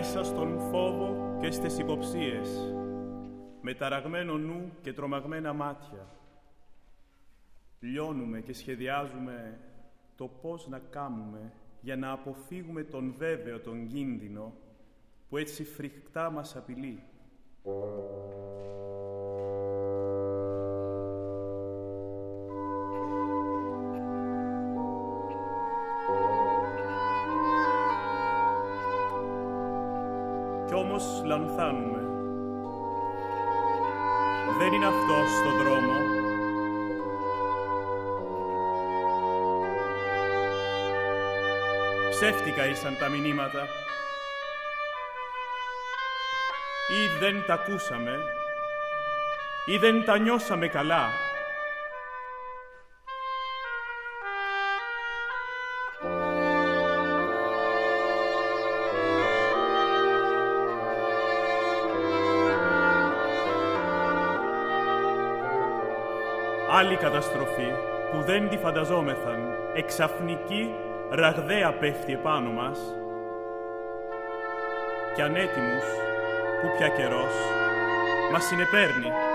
μέσα στον φόβο και στις υποψίες, με ταραγμένο νου και τρομαγμένα μάτια. Λιώνουμε και σχεδιάζουμε το πώς να κάμουμε για να αποφύγουμε τον βέβαιο τον κίνδυνο που έτσι φρικτά μας απειλεί. Κι όμως λανθάνουμε. Δεν είναι αυτός στο δρόμο. Ψεύτικα ήσαν τα μηνύματα. Ή δεν τα ακούσαμε, ή δεν τα νιώσαμε καλά. Άλλη καταστροφή που δεν τη φανταζόμεθαν, εξαφνική, ραγδαία πέφτει επάνω μας κι ανέτοιμους που πια καιρός μας συνεπέρνει.